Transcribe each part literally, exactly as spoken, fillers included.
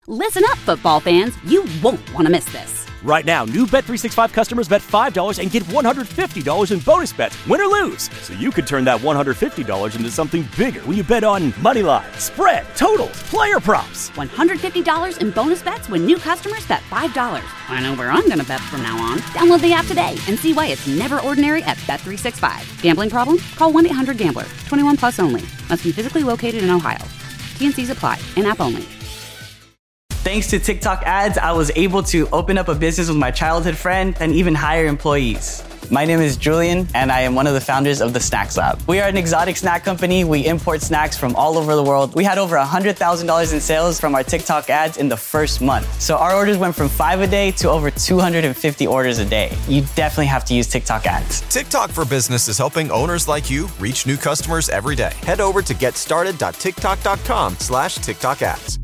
Listen up, football fans. You won't want to miss this. Right now, new Bet three sixty-five customers bet five dollars and get one hundred fifty dollars in bonus bets, win or lose. So you could turn that one hundred fifty dollars into something bigger when you bet on money line, spread, totals, player props. one hundred fifty dollars in bonus bets when new customers bet five dollars. I know where I'm going to bet from now on. Download the app today and see why it's never ordinary at Bet three sixty-five. Gambling problem? Call one eight hundred gambler. twenty-one plus only. Must be physically located in Ohio. T N Cs apply. In-app only. Thanks to TikTok ads, I was able to open up a business with my childhood friend and even hire employees. My name is Julian, and I am one of the founders of the Snacks Lab. We are an exotic snack company. We import snacks from all over the world. We had over one hundred thousand dollars in sales from our TikTok ads in the first month. So our orders went from five a day to over two hundred fifty orders a day. You definitely have to use TikTok ads. TikTok for Business is helping owners like you reach new customers every day. Head over to getstarted.tiktok.com slash TikTok ads.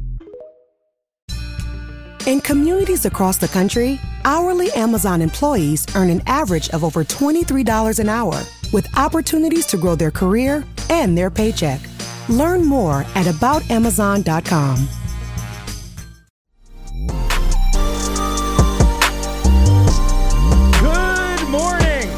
In communities across the country, hourly Amazon employees earn an average of over twenty-three dollars an hour, with opportunities to grow their career and their paycheck. Learn more at about amazon dot com. Good morning.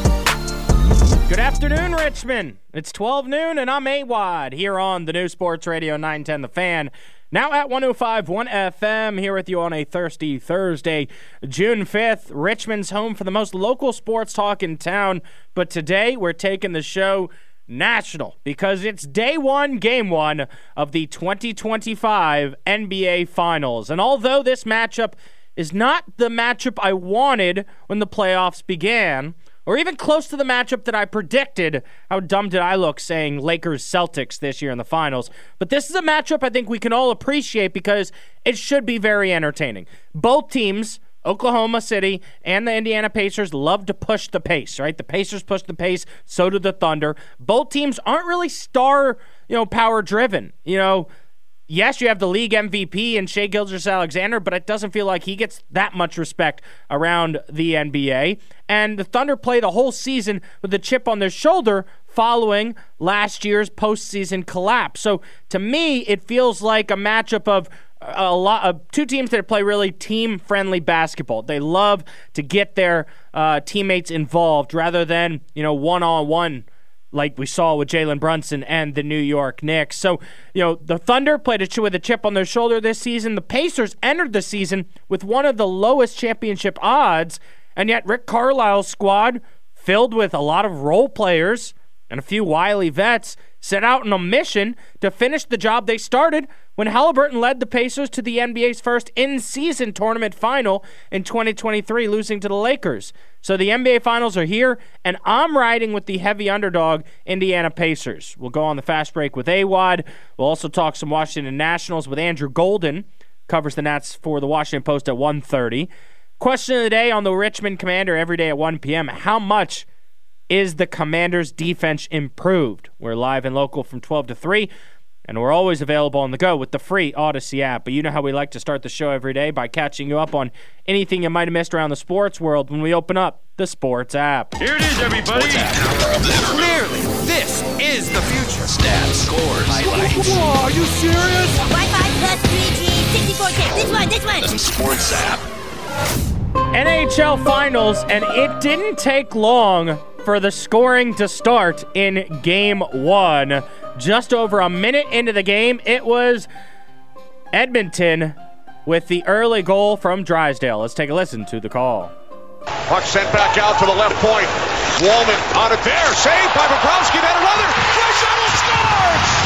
Good afternoon, Richmond. It's twelve noon, and I'm A W A D here on the new Sports Radio nine ten The Fan. Now at one oh five point one F M, here with you on a thirsty Thursday, June fifth. Richmond's home for the most local sports talk in town, but today we're taking the show national because it's day one, game one of the twenty twenty-five N B A Finals. And although this matchup is not the matchup I wanted when the playoffs began, or even close to the matchup that I predicted, how dumb did I look saying Lakers-Celtics this year in the finals. But this is a matchup I think we can all appreciate because it should be very entertaining. Both teams, Oklahoma City and the Indiana Pacers, love to push the pace, right? The Pacers push the pace, so do the Thunder. Both teams aren't really star, you know, power-driven. You know, yes, you have the league M V P in Shai Gilgeous-Alexander, but it doesn't feel like he gets that much respect around the N B A. And the Thunder play the whole season with a chip on their shoulder following last year's postseason collapse. So to me, it feels like a matchup of a lot of two teams that play really team-friendly basketball. They love to get their uh, teammates involved rather than, you know, one-on-one like we saw with Jalen Brunson and the New York Knicks. So, you know, the Thunder played a with a chip on their shoulder this season. The Pacers entered the season with one of the lowest championship odds, and yet Rick Carlisle's squad, filled with a lot of role players and a few wily vets, set out on a mission to finish the job they started when Halliburton led the Pacers to the N B A's first in-season tournament final in twenty twenty-three, losing to the Lakers. So the N B A Finals are here, and I'm riding with the heavy underdog Indiana Pacers. We'll go on the fast break with A W A D. We'll also talk some Washington Nationals with Andrew Golden, covers the Nats for the Washington Post at one thirty. Question of the day on the Richmond Commander every day at one p.m. How much is the Commanders' defense improved? We're live and local from twelve to three, and we're always available on the go with the free Odyssey app. But you know how we like to start the show every day by catching you up on anything you might have missed around the sports world when we open up the Sports app. Here it is, everybody. Clearly, this is the future. Stats, scores, highlights. Whoa, are you serious? Wi-Fi plus three G, sixty-four K. This one, this one. The Sports app. N H L Finals, and it didn't take long for the scoring to start in Game one. Just over a minute into the game, it was Edmonton with the early goal from Drysdale. Let's take a listen to the call. Puck sent back out to the left point. Wallman out of there. Saved by Bobrovsky. Then another. Drysdale scores!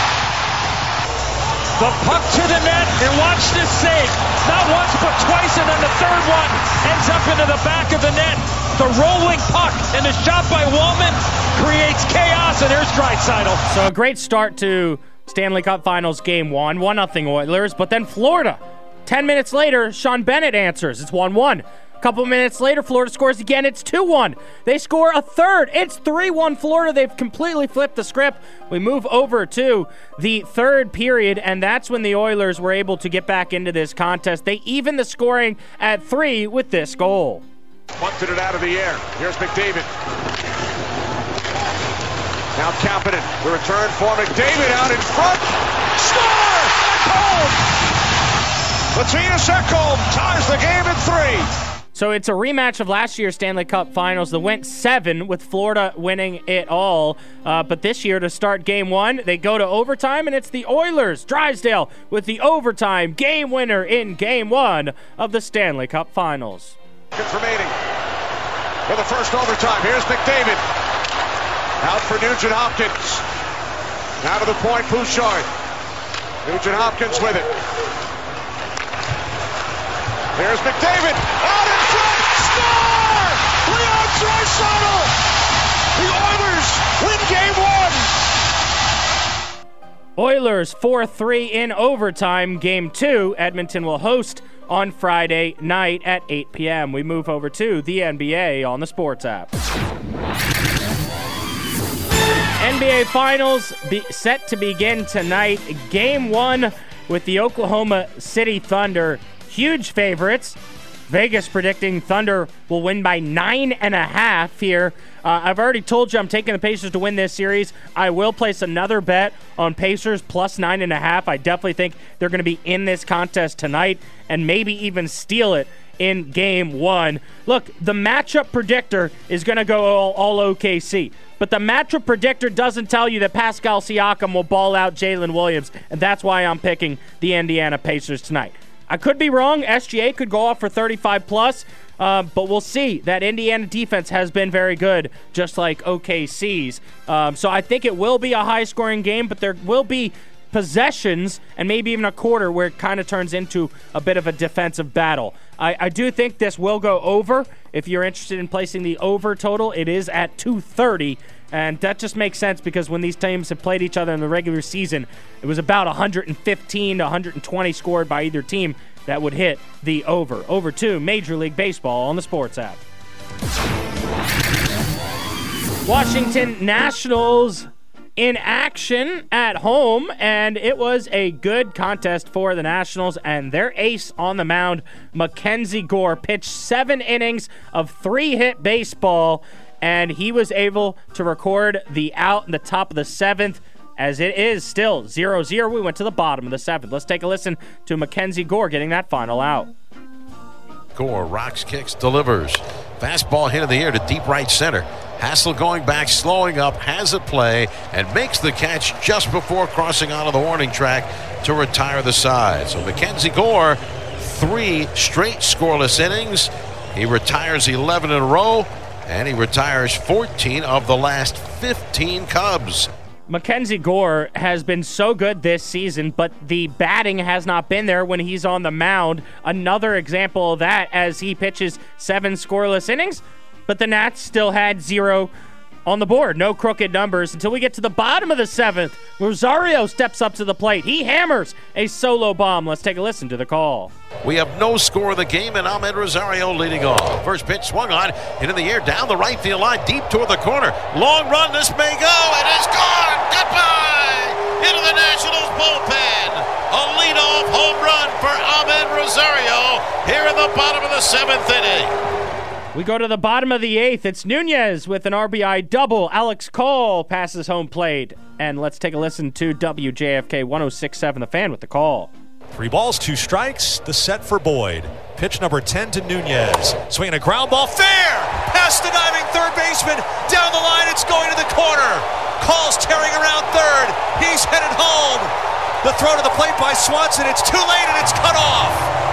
The puck to the net, and watch this save. Not once, but twice, and then the third one ends up into the back of the net. The rolling puck and the shot by Wallman creates chaos, and there's Draisaitl. So a great start to Stanley Cup Finals Game one. one nothing Oilers, but then Florida. Ten minutes later, Sean Bennett answers. It's one one. A couple minutes later, Florida scores again. It's two one. They score a third. It's three one Florida. They've completely flipped the script. We move over to the third period, and that's when the Oilers were able to get back into this contest. They even the scoring at three with this goal. Punted it out of the air. Here's McDavid. Now Kapanen. The return for McDavid out in front. Score! Home! Matthias Ekholm ties the game at three. So it's a rematch of last year's Stanley Cup Finals that went seven, with Florida winning it all. Uh, but this year, to start game one, they go to overtime, and it's the Oilers, Drysdale, with the overtime game winner in game one of the Stanley Cup Finals. Remaining for the first overtime. Here's McDavid. Out for Nugent Hopkins. Now to the point, Bouchard. Nugent Hopkins with it. Here's McDavid. Out in front. Score! Leon Draisaitl! The Oilers win game one. Oilers four three in overtime. Game two, Edmonton will host on Friday night at eight p.m. We move over to the N B A on the Sports app. N B A Finals be set to begin tonight. Game one with the Oklahoma City Thunder. Huge favorites. Vegas predicting Thunder will win by nine and a half here. Uh, I've already told you I'm taking the Pacers to win this series. I will place another bet on Pacers plus nine and a half. I definitely think they're going to be in this contest tonight and maybe even steal it in game one. Look, the matchup predictor is going to go all, all O K C. But the matchup predictor doesn't tell you that Pascal Siakam will ball out Jalen Williams, and that's why I'm picking the Indiana Pacers tonight. I could be wrong. S G A could go off for thirty-five plus, uh, but we'll see. That Indiana defense has been very good, just like O K C's. Um, so I think it will be a high-scoring game, but there will be possessions and maybe even a quarter where it kind of turns into a bit of a defensive battle. I, I do think this will go over. If you're interested in placing the over total, it is at two thirty. And that just makes sense because when these teams have played each other in the regular season, it was about one hundred fifteen to one hundred twenty scored by either team that would hit the over. Over to Major League Baseball on the Sports app. Washington Nationals in action at home, and it was a good contest for the Nationals, and their ace on the mound, Mackenzie Gore, pitched seven innings of three-hit baseball, and he was able to record the out in the top of the seventh, as it is still zero zero. We went to the bottom of the seventh. Let's take a listen to Mackenzie Gore getting that final out. Gore rocks, kicks, delivers. Fastball hit in the air to deep right center. Hassel going back, slowing up, has a play, and makes the catch just before crossing onto the warning track to retire the side. So Mackenzie Gore, three straight scoreless innings. He retires eleven in a row, and he retires fourteen of the last fifteen Cubs. Mackenzie Gore has been so good this season, but the batting has not been there when he's on the mound. Another example of that as he pitches seven scoreless innings, but the Nats still had zero on the board. No crooked numbers until we get to the bottom of the seventh. Rosario steps up to the plate. He hammers a solo bomb. Let's take a listen to the call. We have no score of the game, and Ahmed Rosario leading off. First pitch swung on, hit in the air, down the right field line, deep toward the corner. Long run, this may go, and it's gone. Goodbye into the Nationals bullpen. A leadoff home run for Ahmed Rosario here in the bottom of the seventh inning. We go to the bottom of the eighth. It's Nunez with an R B I double. Alex Cole passes home plate. And let's take a listen to W J F K one oh six point seven The Fan with the call. Three balls, two strikes. The set for Boyd. Pitch number ten to Nunez. Swinging a ground ball. Fair! Past the diving third baseman. Down the line, it's going to the corner. Call's tearing around third. He's headed home. The throw to the plate by Swanson. It's too late and it's cut off.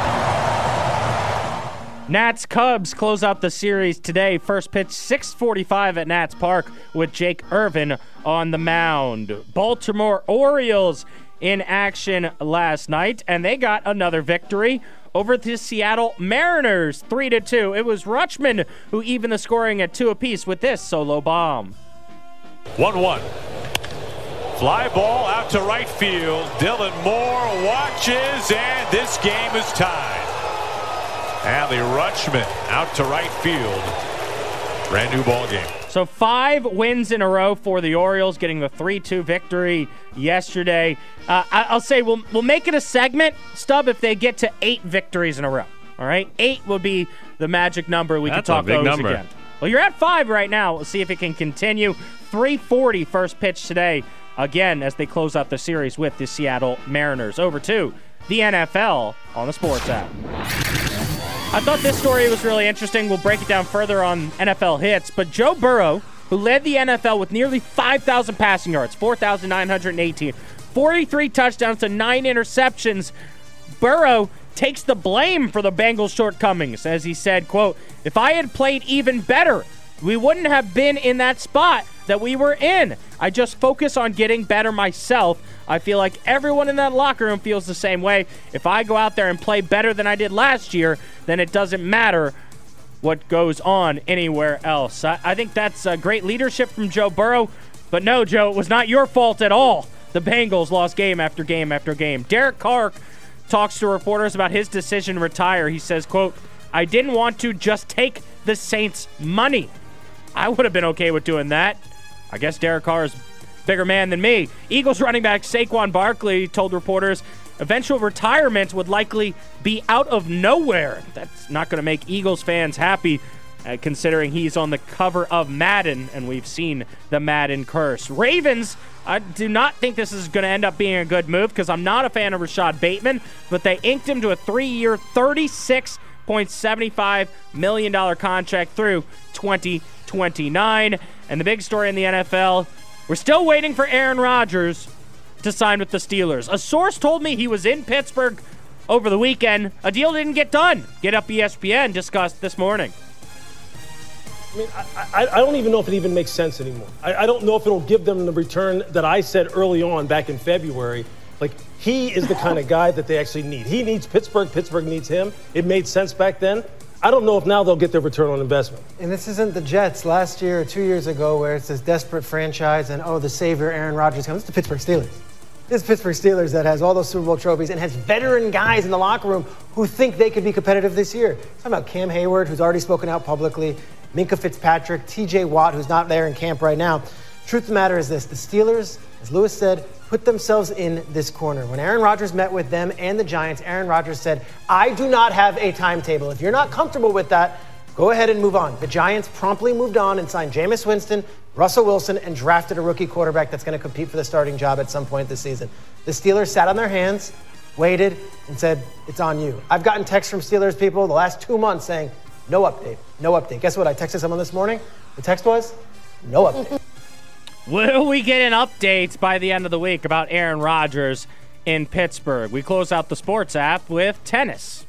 Nats Cubs close out the series today. First pitch six forty-five at Nats Park with Jake Irvin on the mound. Baltimore Orioles in action last night, and they got another victory over the Seattle Mariners, three to two. It was Rutschman who evened the scoring at two apiece with this solo bomb. one one. Fly ball out to right field. Dylan Moore watches, and this game is tied. Adley Rutschman out to right field. Brand new ball game. So five wins in a row for the Orioles, getting the three two victory yesterday. Uh, I- I'll say we'll we'll make it a segment, Stub, if they get to eight victories in a row. All right, eight will be the magic number. We That's can talk a big those number. again. Well, you're at five right now. We'll see if it can continue. three forty first pitch today. Again, as they close out the series with the Seattle Mariners. Over to the N F L on the Sports app. I thought this story was really interesting. We'll break it down further on N F L Hits. But Joe Burrow, who led the N F L with nearly five thousand passing yards, four thousand nine hundred eighteen, forty-three touchdowns to nine interceptions, Burrow takes the blame for the Bengals' shortcomings, as he said, quote, "If I had played even better, we wouldn't have been in that spot that we were in. I just focus on getting better myself. I feel like everyone in that locker room feels the same way. If I go out there and play better than I did last year, then it doesn't matter what goes on anywhere else." I, I think that's uh, great leadership from Joe Burrow. But no, Joe, it was not your fault at all. The Bengals lost game after game after game. Derek Carr talks to reporters about his decision to retire. He says, quote, "I didn't want to just take the Saints' money. I would have been okay with doing that." I guess Derek Carr is a bigger man than me. Eagles running back Saquon Barkley told reporters eventual retirement would likely be out of nowhere. That's not going to make Eagles fans happy, uh, considering he's on the cover of Madden, and we've seen the Madden curse. Ravens, I do not think this is going to end up being a good move because I'm not a fan of Rashad Bateman, but they inked him to a three-year, thirty-six point seven five million dollars contract through twenty twenty-nine. And the big story in the N F L, we're still waiting for Aaron Rodgers to sign with the Steelers. A source told me he was in Pittsburgh over the weekend. A deal didn't get done. Get Up E S P N discussed this morning. I mean, I, I, I don't even know if it even makes sense anymore. I, I don't know if it'll give them the return that I said early on back in February. Like, he is the kind of guy that they actually need. He needs Pittsburgh. Pittsburgh needs him. It made sense back then. I don't know if now they'll get their return on investment. And this isn't the Jets last year or two years ago where it's this desperate franchise and, oh, the savior Aaron Rodgers comes. It's the Pittsburgh Steelers. This is Pittsburgh Steelers that has all those Super Bowl trophies and has veteran guys in the locker room who think they could be competitive this year. Talking about Cam Hayward, who's already spoken out publicly, Minkah Fitzpatrick, T J Watt, who's not there in camp right now. Truth of the matter is this. The Steelers, as Lewis said, put themselves in this corner. When Aaron Rodgers met with them and the Giants, Aaron Rodgers said, "I do not have a timetable. If you're not comfortable with that, go ahead and move on." The Giants promptly moved on and signed Jameis Winston, Russell Wilson, and drafted a rookie quarterback that's going to compete for the starting job at some point this season. The Steelers sat on their hands, waited, and said, "It's on you." I've gotten texts from Steelers people the last two months saying, "No update, no update." Guess what? I texted someone this morning. The text was, "No update." Will we get an update by the end of the week about Aaron Rodgers in Pittsburgh? We close out the sports app with tennis.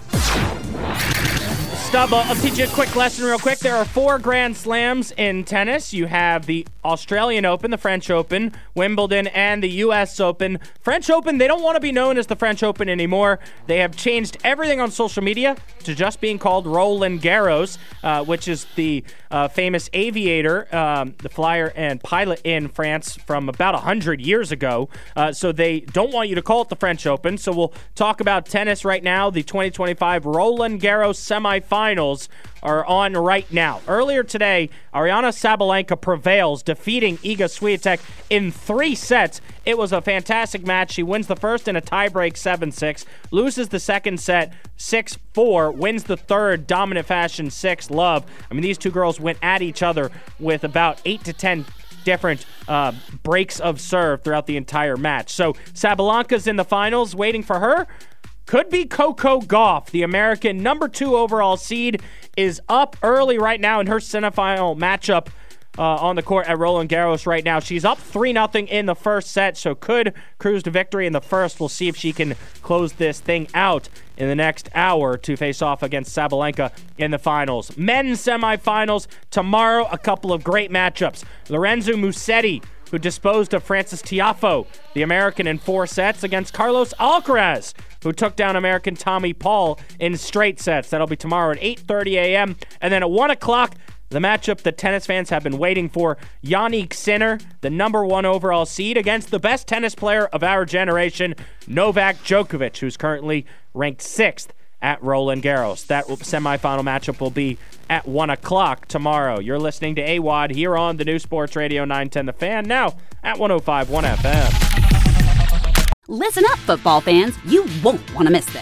Stub, I'll teach you a quick lesson real quick. There are four Grand Slams in tennis. You have the Australian Open, the French Open, Wimbledon, and the U S Open. French Open, they don't want to be known as the French Open anymore. They have changed everything on social media to just being called Roland Garros, uh, which is the uh, famous aviator, um, the flyer and pilot in France from about one hundred years ago. Uh, so they don't want you to call it the French Open. So we'll talk about tennis right now. The twenty twenty-five Roland Garros semifinals are on right now. Earlier today, Aryna Sabalenka prevails, defeating Iga Swiatek in three sets. It was a fantastic match. She wins the first in a tiebreak seven six, loses the second set six four, wins the third dominant fashion six love. I mean, these two girls went at each other with about eight to ten different uh, breaks of serve throughout the entire match. So Sabalenka's in the finals. Waiting for her could be Coco Gauff. The American number two overall seed is up early right now in her semifinal matchup uh, on the court at Roland Garros right now. She's up three nothing in the first set, so could cruise to victory in the first. We'll see if she can close this thing out in the next hour to face off against Sabalenka in the finals. Men's semifinals tomorrow, a couple of great matchups. Lorenzo Musetti, who disposed of Francis Tiafoe, the American, in four sets, against Carlos Alcaraz, who took down American Tommy Paul in straight sets. That'll be tomorrow at eight thirty a.m. And then at one o'clock, the matchup that tennis fans have been waiting for. Jannik Sinner, the number one overall seed, against the best tennis player of our generation, Novak Djokovic, who's currently ranked sixth at Roland Garros. That semifinal matchup will be at one o'clock tomorrow. You're listening to A W O D here on the new Sports Radio nine ten The Fan, now at one oh five point one F M. Listen up, football fans. You won't want to miss this.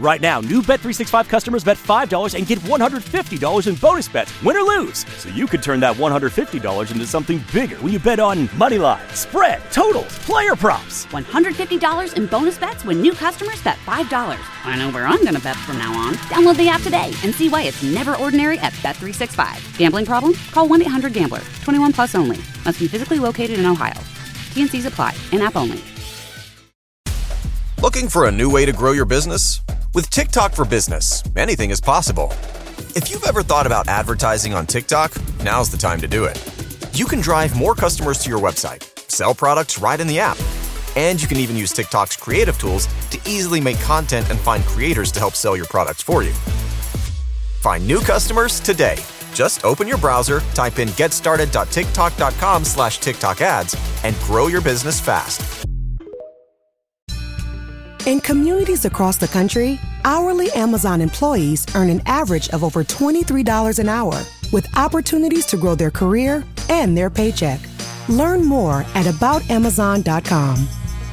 Right now, new Bet three sixty-five customers bet five dollars and get one hundred fifty dollars in bonus bets, win or lose. So you could turn that one hundred fifty dollars into something bigger when you bet on money line, spread, totals, player props. one hundred fifty dollars in bonus bets when new customers bet five dollars. I know where I'm going to bet from now on. Download the app today and see why it's never ordinary at Bet three sixty-five. Gambling problem? Call one eight hundred gambler. twenty-one plus only. Must be physically located in Ohio. T N Cs apply. In-app only. Looking for a new way to grow your business? With TikTok for Business, anything is possible. If you've ever thought about advertising on TikTok, now's the time to do it. You can drive more customers to your website, sell products right in the app, and you can even use TikTok's creative tools to easily make content and find creators to help sell your products for you. Find new customers today. Just open your browser, type in getstarted.tiktok.com slash TikTok ads, and grow your business fast. In communities across the country, hourly Amazon employees earn an average of over twenty-three dollars an hour, with opportunities to grow their career and their paycheck. Learn more at about amazon dot com.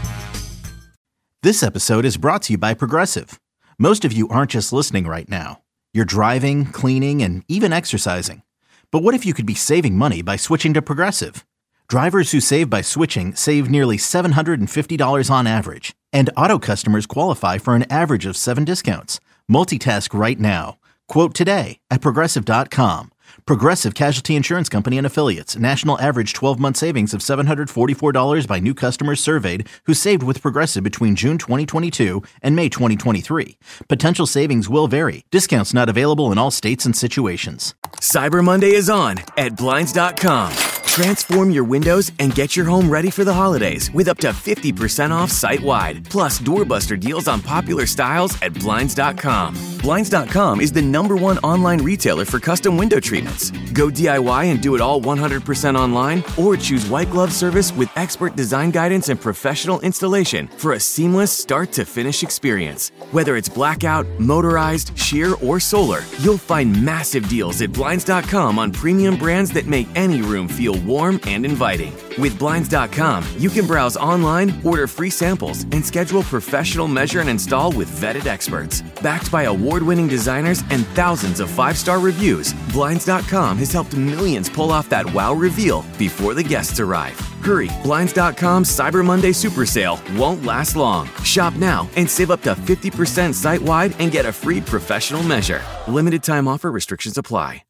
This episode is brought to you by Progressive. Most of you aren't just listening right now. You're driving, cleaning, and even exercising. But what if you could be saving money by switching to Progressive? Drivers who save by switching save nearly seven hundred fifty dollars on average. And auto customers qualify for an average of seven discounts. Multitask right now. Quote today at progressive dot com. Progressive Casualty Insurance Company and Affiliates. National average twelve-month savings of seven hundred forty-four dollars by new customers surveyed who saved with Progressive between June twenty twenty-two and May twenty twenty-three. Potential savings will vary. Discounts not available in all states and situations. Cyber Monday is on at Blinds dot com. Transform your windows and get your home ready for the holidays with up to fifty percent off site-wide. Plus, doorbuster deals on popular styles at Blinds dot com. Blinds dot com is the number one online retailer for custom window treatments. Go D I Y and do it all one hundred percent online, or choose white glove service with expert design guidance and professional installation for a seamless start-to-finish experience. Whether it's blackout, motorized, sheer, or solar, you'll find massive deals at Blinds dot com on premium brands that make any room feel warm and inviting. With Blinds dot com, you can browse online, order free samples, and schedule professional measure and install with vetted experts. Backed by award-winning designers and thousands of five-star reviews, Blinds dot com has helped millions pull off that wow reveal before the guests arrive. Hurry, Blinds dot com's Cyber Monday Super Sale won't last long. Shop now and save up to fifty percent site-wide and get a free professional measure. Limited time offer, restrictions apply.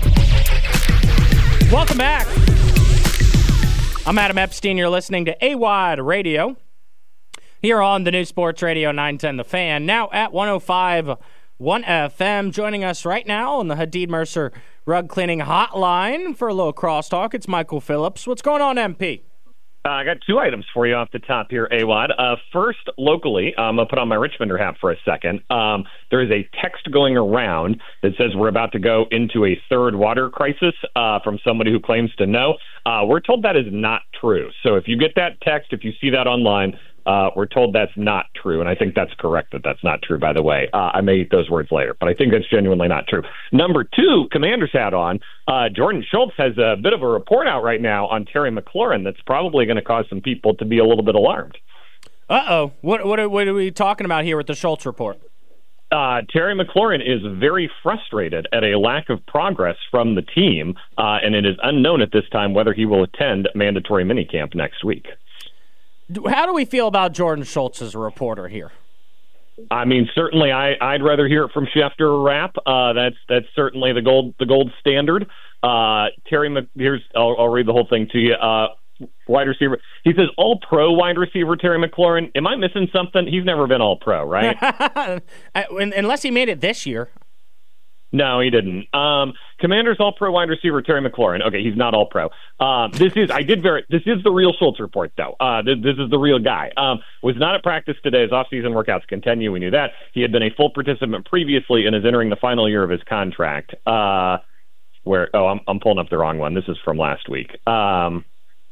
Welcome back. I'm Adam Epstein. You're listening to A W A D Radio here on the new Sports Radio nine ten The Fan. Now at one oh five point one F M. Joining us right now on the Hadid Mercer Rug Cleaning Hotline for a little crosstalk. It's Michael Phillips. What's going on, M P? Uh, I got two items for you off the top here, A W A D. Uh, first, locally, I'm going to put on my Richmonder hat for a second. Um, there is a text going around that says we're about to go into a third water crisis uh, from somebody who claims to know. Uh, we're told that is not true. So if you get that text, if you see that online, uh, we're told that's not true. And I think that's correct that that's not true, by the way. Uh, I may eat those words later, but I think that's genuinely not true. Number two, Commander's hat on. Uh, Jordan Schultz has a bit of a report out right now on Terry McLaurin that's probably going to cause some people to be a little bit alarmed. Uh-oh. What, what, are, what are we talking about here with the Schultz report? Uh, Terry McLaurin is very frustrated at a lack of progress from the team, uh, and it is unknown at this time whether he will attend mandatory minicamp next week. How do we feel about Jordan Schultz as a reporter here? I mean, certainly, I, I'd rather hear it from Schefter or Rapp. Uh, that's that's certainly the gold the gold standard. Uh, Terry, Mc, here's I'll, I'll read the whole thing to you. Uh, wide receiver. He says all-pro wide receiver Terry McLaurin. Am I missing something? He's never been all-pro, right? Unless he made it this year. No, he didn't. Um, Commanders all-pro wide receiver Terry McLaurin. Okay, he's not all-pro. Um, this is I did very. This is the real Schultz report, though. Uh, this, this is the real guy. Um, was not at practice today. His off-season workouts continue. We knew that. He had been a full participant previously and is entering the final year of his contract. Uh, where? Oh, I'm I'm pulling up the wrong one. This is from last week. Um,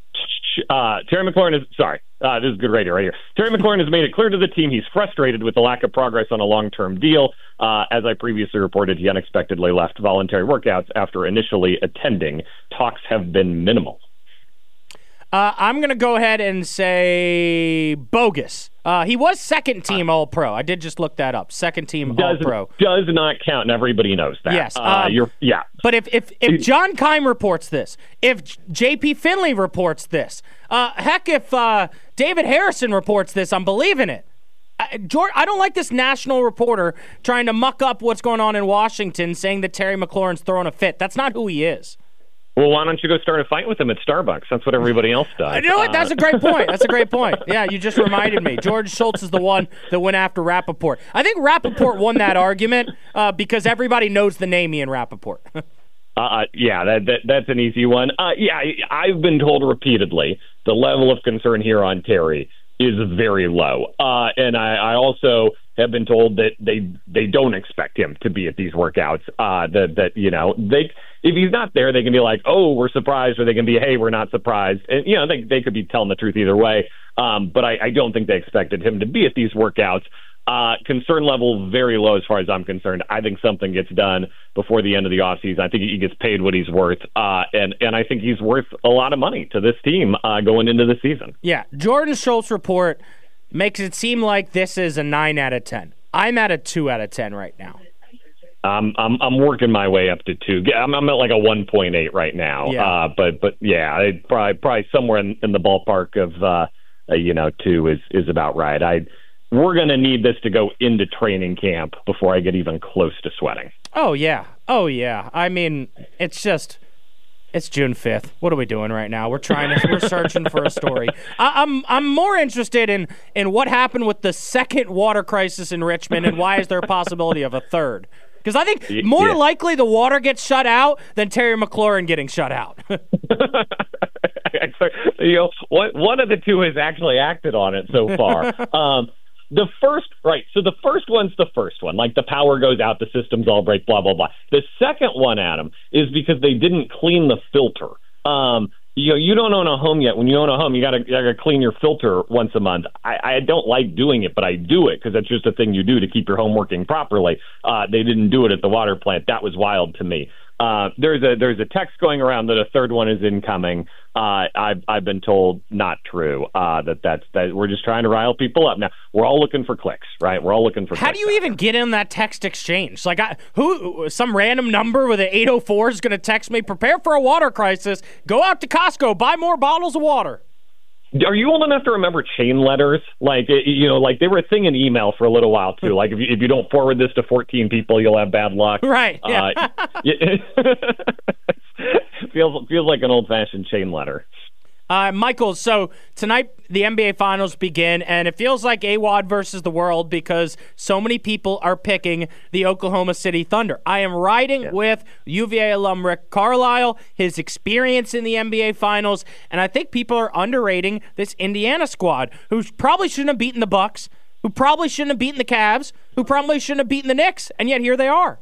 Uh, Terry McLaurin is, sorry, uh, this is good radio right here. Terry McLaurin has made it clear to the team he's frustrated with the lack of progress on a long-term deal. Uh, as I previously reported, he unexpectedly left voluntary workouts after initially attending. Talks have been minimal. Uh, I'm going to go ahead and say bogus. Uh, he was second team All-Pro. I did just look that up. Second team does, All-Pro. Does not count, and everybody knows that. Yes. Uh, Um, you're, yeah. But if, if, if John Keim reports this, if J P Finley reports this, uh, heck, if uh, David Harrison reports this, I'm believing it. I, George, I don't like this national reporter trying to muck up what's going on in Washington, saying that Terry McLaurin's throwing a fit. That's not who he is. Well, why don't you go start a fight with him at Starbucks? That's what everybody else does. You know what? That's a great point. That's a great point. Yeah, you just reminded me. George Schultz is the one that went after Rappaport. I think Rappaport won that argument uh, because everybody knows the name Ian Rappaport. uh, yeah, that, that that's an easy one. Uh, yeah, I, I've been told repeatedly the level of concern here on Terry is very low. Uh, and I, I also have been told that they they don't expect him to be at these workouts. Uh, that, that, you know, they if he's not there, they can be like, oh, we're surprised, or they can be, hey, we're not surprised. And, you know, they, they could be telling the truth either way. Um, but I, I don't think they expected him to be at these workouts. Uh, concern level very low as far as I'm concerned. I think something gets done before the end of the offseason. I think he gets paid what he's worth, uh, and, and I think he's worth a lot of money to this team uh, going into the season. Yeah, Jordan Schultz report makes it seem like this is a nine out of ten. I'm at a two out of ten right now. Um, I'm I'm working my way up to two. I'm, I'm at like a one point eight right now. Yeah. Uh, but but yeah, I'd probably probably somewhere in, in the ballpark of uh, uh, you know two is is about right. I we're gonna need this to go into training camp before I get even close to sweating. Oh yeah, oh yeah. I mean, it's just. It's June fifth. What are we doing right now? We're trying to. We're searching for a story. I, I'm I'm more interested in in what happened with the second water crisis in Richmond, and why is there a possibility of a third? Because I think more yeah. likely the water gets shut out than Terry McLaurin getting shut out. you know, one one of the two has actually acted on it so far. um, The first, right, so the first one's the first one. Like, the power goes out, the systems all break, blah, blah, blah. The second one, Adam, is because they didn't clean the filter. Um, you know, you don't own a home yet. When you own a home, you got to you gotta clean your filter once a month. I, I don't like doing it, but I do it because that's just a thing you do to keep your home working properly. Uh, they didn't do it at the water plant. That was wild to me. Uh, there's a there's a text going around that a third one is incoming. Uh, I've I've been told not true. Uh, that that's that we're just trying to rile people up. Now we're all looking for clicks, right? We're all looking for. How clicks do you even get in that text exchange? Like, I, who some random number with an eight oh four is going to text me? Prepare for a water crisis. Go out to Costco, buy more bottles of water. Are you old enough to remember chain letters? Like, you know, like they were a thing in email for a little while too. Like, if you, if you don't forward this to fourteen people, you'll have bad luck. Right. Yeah. Uh, feels feels like an old fashioned chain letter. Uh, Michael, so tonight the N B A Finals begin, and it feels like A W O D versus the world because so many people are picking the Oklahoma City Thunder. I am riding yeah. with U V A alum Rick Carlisle, his experience in the N B A Finals, and I think people are underrating this Indiana squad, who probably shouldn't have beaten the Bucks, who probably shouldn't have beaten the Cavs, who probably shouldn't have beaten the Knicks, and yet here they are.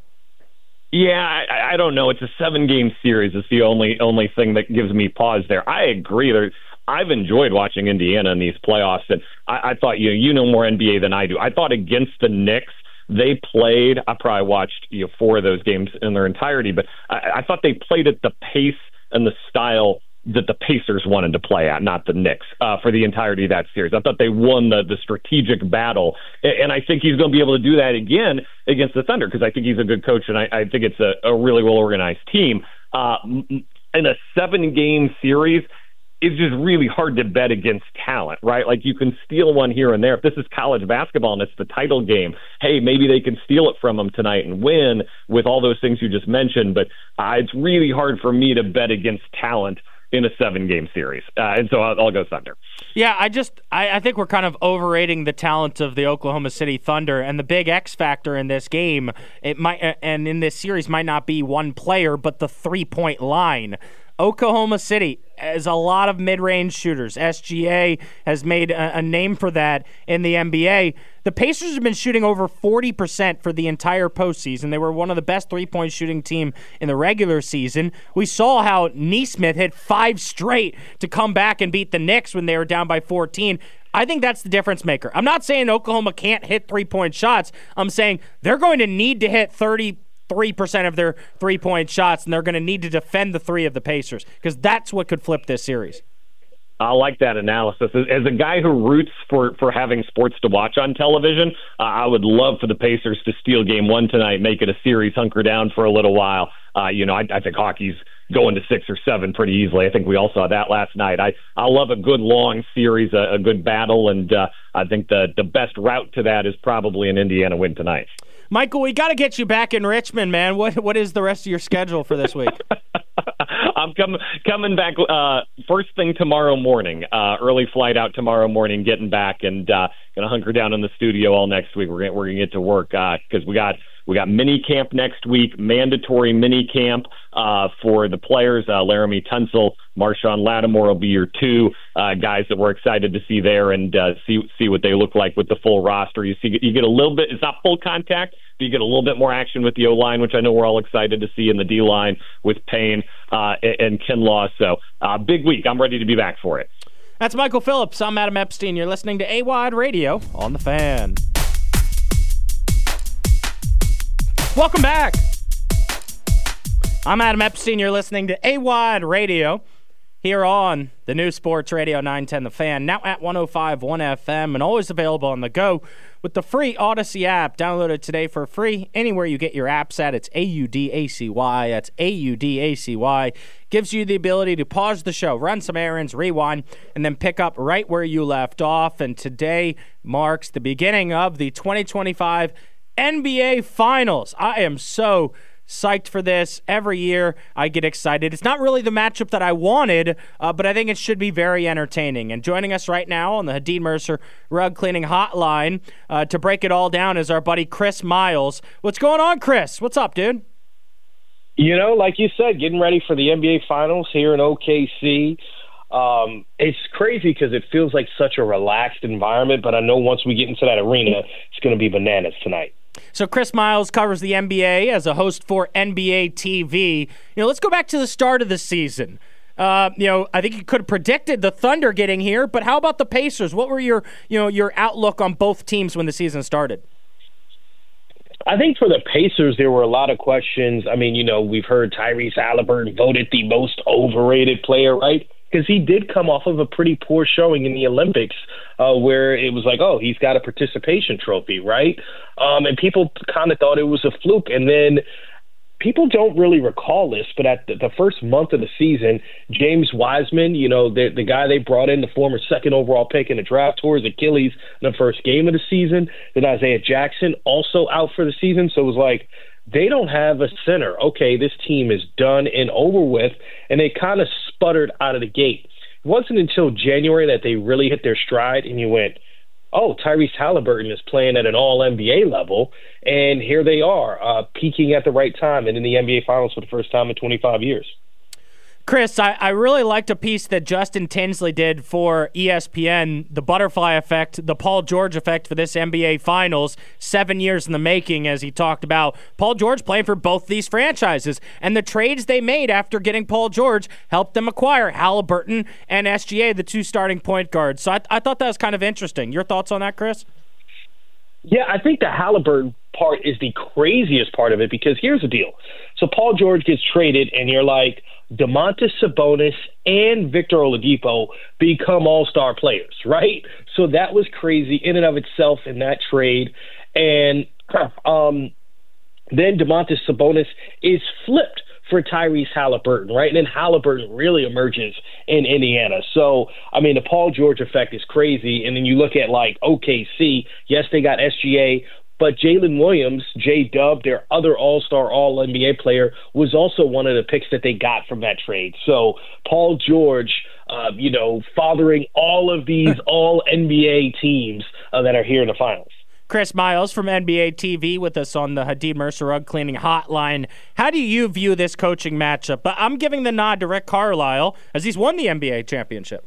Yeah, I, I don't know. It's a seven-game series. It's the only only thing that gives me pause there. I agree. There, I've enjoyed watching Indiana in these playoffs, and I, I thought you know, you know more N B A than I do. I thought against the Knicks, they played. I probably watched you know, four of those games in their entirety, but I, I thought they played at the pace and the style that the Pacers wanted to play at, not the Knicks, uh, for the entirety of that series. I thought they won the, the strategic battle, and I think he's going to be able to do that again against the Thunder because I think he's a good coach, and I, I think it's a, a really well-organized team. Uh, in a seven-game series, it's just really hard to bet against talent, right? Like, you can steal one here and there. If this is college basketball and it's the title game, hey, maybe they can steal it from them tonight and win with all those things you just mentioned, but uh, it's really hard for me to bet against talent in a seven-game series. Uh, and so I'll, I'll go Thunder. Yeah, I just I, I think we're kind of overrating the talent of the Oklahoma City Thunder, and the big X factor in this game, it might and in this series might not be one player, but the three-point line. Oklahoma City has a lot of mid-range shooters. S G A has made a, a name for that in the N B A. The Pacers have been shooting over forty percent for the entire postseason. They were one of the best three-point shooting team in the regular season. We saw how Nesmith hit five straight to come back and beat the Knicks when they were down by fourteen. I think that's the difference maker. I'm not saying Oklahoma can't hit three-point shots. I'm saying they're going to need to hit thirty Three percent of their three-point shots, and they're going to need to defend the three of the Pacers because that's what could flip this series. I like that analysis. As, as a guy who roots for, for having sports to watch on television, uh, I would love for the Pacers to steal game one tonight, make it a series, hunker down for a little while. Uh, you know, I, I think hockey's going to six or seven pretty easily. I think we all saw that last night. I, I love a good long series, a, a good battle, and uh, I think the, the best route to that is probably an Indiana win tonight. Michael, we got to get you back in Richmond, man. What What is the rest of your schedule for this week? I'm coming coming back uh, first thing tomorrow morning. Uh, early flight out tomorrow morning, getting back, and uh, gonna hunker down in the studio all next week. We're gonna, we're gonna get to work because uh, we got we got mini camp next week, mandatory mini camp uh, for the players. Uh, Laramie Tunsil, Marshawn Lattimore will be your two uh, guys that we're excited to see there and uh, see see what they look like with the full roster. You see, you get a little bit. It's not full contact. You get a little bit more action with the O-line, which I know we're all excited to see, in the D-line with Payne uh, and Kinlaw. So uh, big week. I'm ready to be back for it. That's Michael Phillips. I'm Adam Epstein. You're listening to A-Wide Radio on The Fan. Welcome back. I'm Adam Epstein. You're listening to A-Wide Radio here on the new Sports Radio nine ten The Fan, now at one oh five point one F M and always available on the go with the free Odyssey app. Download it today for free anywhere you get your apps at. It's A U D A C Y. That's A U D A C Y. Gives you the ability to pause the show, run some errands, rewind, and then pick up right where you left off. And today marks the beginning of the twenty twenty-five N B A Finals. I am so psyched for this. Every year I get excited. It's not really the matchup that I wanted, uh, but I think it should be very entertaining. And joining us right now on the Hadid Mercer Rug Cleaning Hotline uh, to break it all down is our buddy Chris Miles. What's going on, Chris? What's up, dude? You know, like you said, getting ready for the N B A Finals here in O K C. Um, it's crazy because it feels like such a relaxed environment, but I know once we get into that arena, it's going to be bananas tonight. So Chris Miles covers the N B A as a host for N B A T V. You know, let's go back to the start of the season. Uh, you know, I think you could have predicted the Thunder getting here, but how about the Pacers? What were your, you know, your outlook on both teams when the season started? I think for the Pacers, there were a lot of questions. I mean, you know, we've heard Tyrese Halliburton voted the most overrated player, right? Because he did come off of a pretty poor showing in the Olympics uh, where it was like, oh, he's got a participation trophy, right? Um, and people kind of thought it was a fluke. And then people don't really recall this, but at the, the first month of the season, James Wiseman, you know, the, the guy they brought in, the former second overall pick in the draft, tore his Achilles in the first game of the season. Then Isaiah Jackson also out for the season. So it was like, they don't have a center. Okay, this team is done and over with, and they kind of sputtered out of the gate. It wasn't until January that they really hit their stride, and you went, oh, Tyrese Halliburton is playing at an all-N B A level, and here they are, uh, peaking at the right time and in the N B A Finals for the first time in twenty-five years. Chris, I, I really liked a piece that Justin Tinsley did for E S P N, the butterfly effect, the Paul George effect for this N B A Finals, seven years in the making, as he talked about Paul George playing for both these franchises. And the trades they made after getting Paul George helped them acquire Halliburton and S G A, the two starting point guards. So I, I thought that was kind of interesting. Your thoughts on that, Chris? Yeah, I think the Halliburton part is the craziest part of it because here's the deal. So Paul George gets traded, and you're like, Domantas Sabonis and Victor Oladipo become all-star players, right? So that was crazy in and of itself in that trade. And um, then Domantas Sabonis is flipped for Tyrese Halliburton, right? And then Halliburton really emerges in Indiana. So, I mean, the Paul George effect is crazy. And then you look at, like, O K C. Yes, they got S G A, but Jalen Williams, J-Dub, their other all-star, all-N B A player, was also one of the picks that they got from that trade. So Paul George, uh, you know, fathering all of these all-N B A teams uh, that are here in the finals. Chris Miles from N B A T V with us on the Hadid Mercer Rug Cleaning Hotline. How do you view this coaching matchup? But I'm giving the nod to Rick Carlisle as he's won the N B A championship.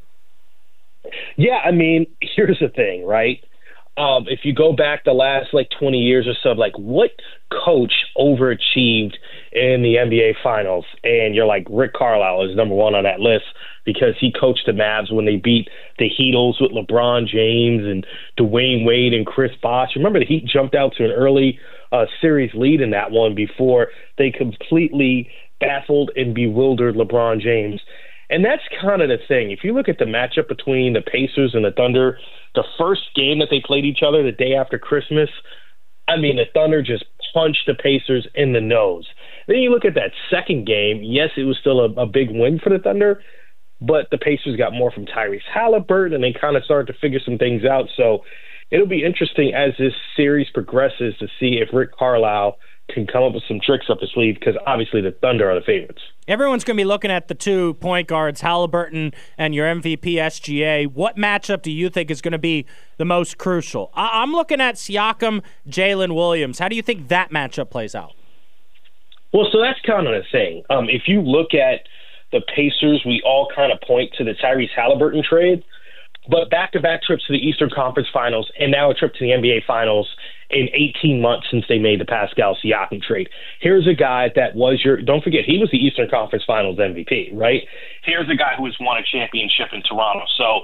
Yeah, I mean, here's the thing, right? Um, if you go back the last like twenty years or so, like what coach overachieved in the N B A Finals? And you're like, Rick Carlisle is number one on that list because he coached the Mavs when they beat the Heatles with LeBron James and Dwayne Wade and Chris Bosh. Remember, the Heat jumped out to an early uh, series lead in that one before they completely baffled and bewildered LeBron James. And that's kind of the thing. If you look at the matchup between the Pacers and the Thunder, the first game that they played each other the day after Christmas, I mean, the Thunder just punched the Pacers in the nose. Then you look at that second game, yes, it was still a, a big win for the Thunder, but the Pacers got more from Tyrese Halliburton, and they kind of started to figure some things out. So it'll be interesting as this series progresses to see if Rick Carlisle can come up with some tricks up his sleeve, because obviously the Thunder are the favorites. Everyone's going to be looking at the two point guards, Halliburton and your M V P S G A. What matchup do you think is going to be the most crucial? I- I'm looking at Siakam, Jalen Williams. How do you think that matchup plays out? Well, so that's kind of the thing. Um, if you look at the Pacers, we all kind of point to the Tyrese Halliburton trade, but back-to-back trips to the Eastern Conference Finals and now a trip to the N B A Finals in eighteen months since they made the Pascal Siakam trade. Here's a guy that was your – don't forget, he was the Eastern Conference Finals M V P, right? Here's a guy who has won a championship in Toronto. So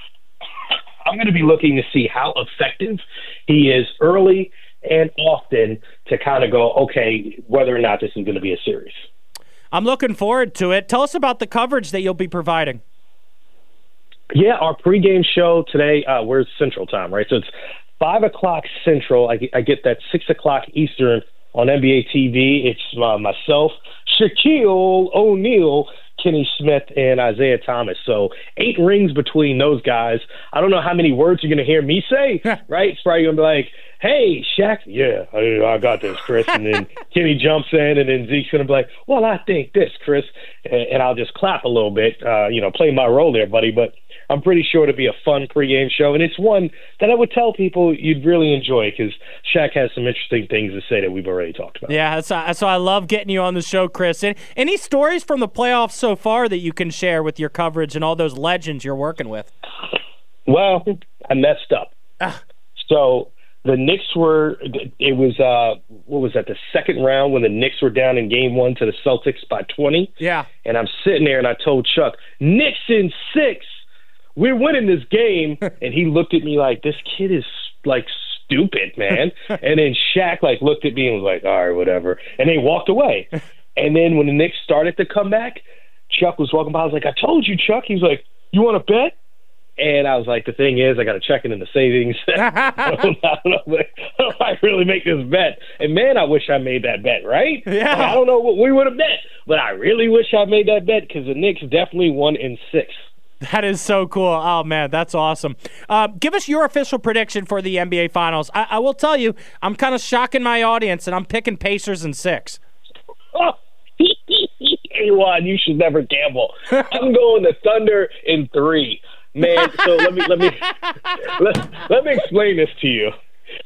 I'm going to be looking to see how effective he is early and often to kind of go, okay, whether or not this is going to be a series. I'm looking forward to it. Tell us about the coverage that you'll be providing. Yeah, our pregame show today, uh, we're Central Time, right? So it's five o'clock Central. I, I get that six o'clock Eastern on N B A T V. It's uh, myself, Shaquille O'Neal, Kenny Smith, and Isaiah Thomas. So eight rings between those guys. I don't know how many words you're going to hear me say, right? It's probably going to be like, hey, Shaq, yeah, I, I got this, Chris. And then Kenny jumps in, and then Zeke's going to be like, well, I think this, Chris. And, and I'll just clap a little bit, uh, you know, play my role there, buddy. But I'm pretty sure it'll be a fun pregame show, and it's one that I would tell people you'd really enjoy because Shaq has some interesting things to say that we've already talked about. Yeah, that's, that's why I love getting you on the show, Chris. Any, any stories from the playoffs so far that you can share with your coverage and all those legends you're working with? Well, I messed up. Ah. So the Knicks were, it was, uh, what was that, the second round when the Knicks were down in game one to the Celtics by twenty? Yeah. And I'm sitting there and I told Chuck, Knicks in six. We're winning this game. And he looked at me like, this kid is like stupid, man. And then Shaq like looked at me and was like, all right, whatever. And they walked away. And then when the Knicks started to come back, Chuck was walking by. I was like, I told you, Chuck. He was like, you want to bet? And I was like, the thing is, I got to check it in the savings. I don't, I don't know if I really make this bet. And, man, I wish I made that bet, right? Yeah. I don't know what we would have bet, but I really wish I made that bet because the Knicks definitely won in six. That is so cool. Oh, man, that's awesome. Uh, give us your official prediction for the N B A Finals. I, I will tell you, I'm kind of shocking my audience, and I'm picking Pacers in six. Oh, A one, you should never gamble. I'm going the Thunder in three. Man, so let me let me let, let me explain this to you.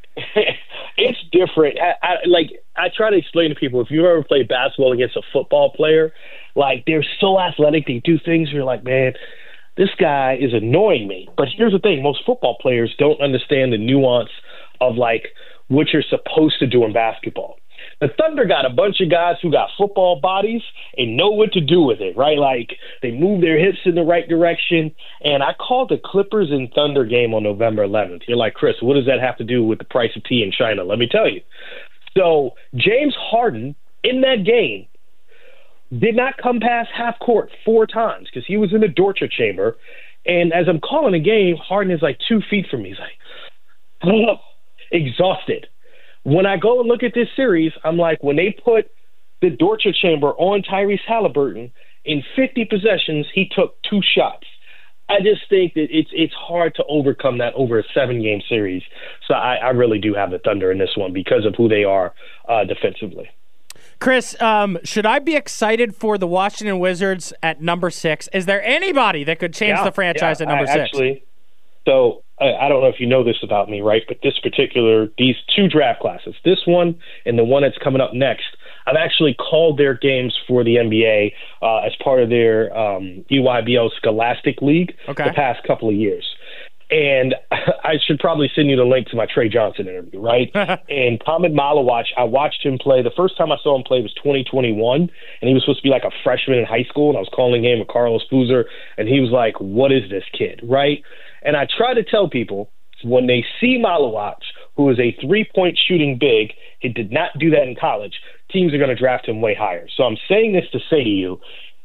It's different. I, I like I try to explain to people, if you've ever played basketball against a football player, like they're so athletic, they do things where you're like, man, this guy is annoying me. But here's the thing, most football players don't understand the nuance of like what you're supposed to do in basketball. The Thunder got a bunch of guys who got football bodies and know what to do with it, right? Like, they move their hips in the right direction. And I called the Clippers and Thunder game on November eleventh. You're like, Chris, what does that have to do with the price of tea in China? Let me tell you. So, James Harden, in that game, did not come past half court four times because he was in the torture chamber. And as I'm calling the game, Harden is like two feet from me. He's like, oh, exhausted. When I go and look at this series, I'm like, when they put the torture chamber on Tyrese Halliburton, in fifty possessions, he took two shots. I just think that it's it's hard to overcome that over a seven-game series. So I, I really do have the Thunder in this one because of who they are uh, defensively. Chris, um, should I be excited for the Washington Wizards at number six? Is there anybody that could change yeah, the franchise yeah, at number I, six? Actually, so I, I don't know if you know this about me, right? But this particular, these two draft classes, this one and the one that's coming up next, I've actually called their games for the N B A uh, as part of their um, E Y B L Scholastic League okay. the past couple of years. And I should probably send you the link to my Trey Johnson interview, right? And Ahmed Malawach, I watched him play. The first time I saw him play was twenty twenty-one, and he was supposed to be like a freshman in high school, and I was calling him with Carlos Boozer, and he was like, what is this kid, right? And I try to tell people, when they see Malawach, who is a three-point shooting big, he did not do that in college, teams are going to draft him way higher. So I'm saying this to say to you,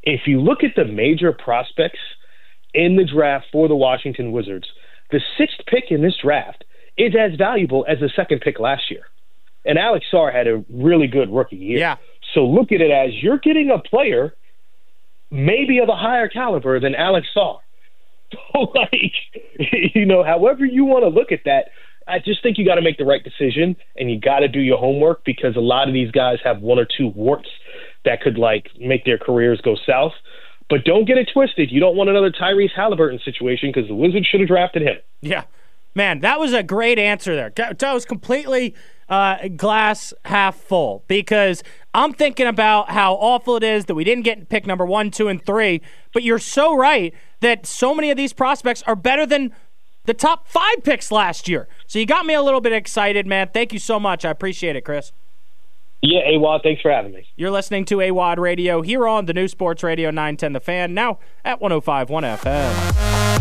if you look at the major prospects in the draft for the Washington Wizards, the sixth pick in this draft is as valuable as the second pick last year. And Alex Sarr had a really good rookie year. Yeah. So look at it as you're getting a player maybe of a higher caliber than Alex Sarr. So, like, you know, however you want to look at that, I just think you got to make the right decision, and you got to do your homework, because a lot of these guys have one or two warts that could, like, make their careers go south. But don't get it twisted. You don't want another Tyrese Halliburton situation, because the Wizards should have drafted him. Yeah. Man, that was a great answer there. That was completely uh, glass half full, because I'm thinking about how awful it is that we didn't get pick number one, two, and three. But you're so right that so many of these prospects are better than the top five picks last year. So you got me a little bit excited, man. Thank you so much. I appreciate it, Chris. Yeah, A W O D, thanks for having me. You're listening to A W O D Radio here on the new Sports Radio nine ten The Fan, now at one oh five point one F M.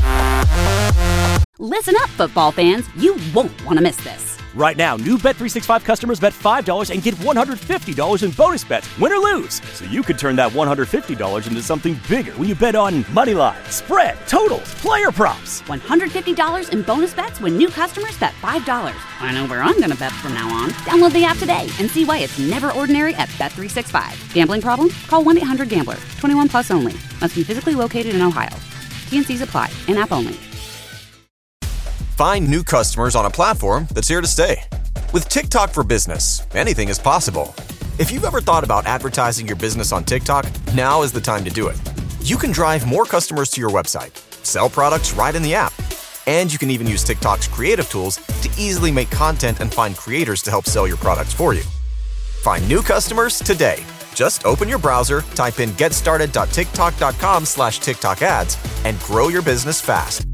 Listen up, football fans. You won't want to miss this. Right now, new Bet three sixty-five customers bet five dollars and get one hundred fifty dollars in bonus bets, win or lose. So you could turn that one hundred fifty dollars into something bigger when you bet on money line, spread, totals, player props. one hundred fifty dollars in bonus bets when new customers bet five dollars. I know where I'm going to bet from now on. Download the app today and see why it's never ordinary at Bet three sixty-five. Gambling problem? Call one eight hundred gambler. twenty-one plus only. Must be physically located in Ohio. T and C's apply. In-app only. Find new customers on a platform that's here to stay. With TikTok for Business, anything is possible. If you've ever thought about advertising your business on TikTok, now is the time to do it. You can drive more customers to your website, sell products right in the app, and you can even use TikTok's creative tools to easily make content and find creators to help sell your products for you. Find new customers today. Just open your browser, type in getstarted.tiktok.com slash TikTok ads, and grow your business fast.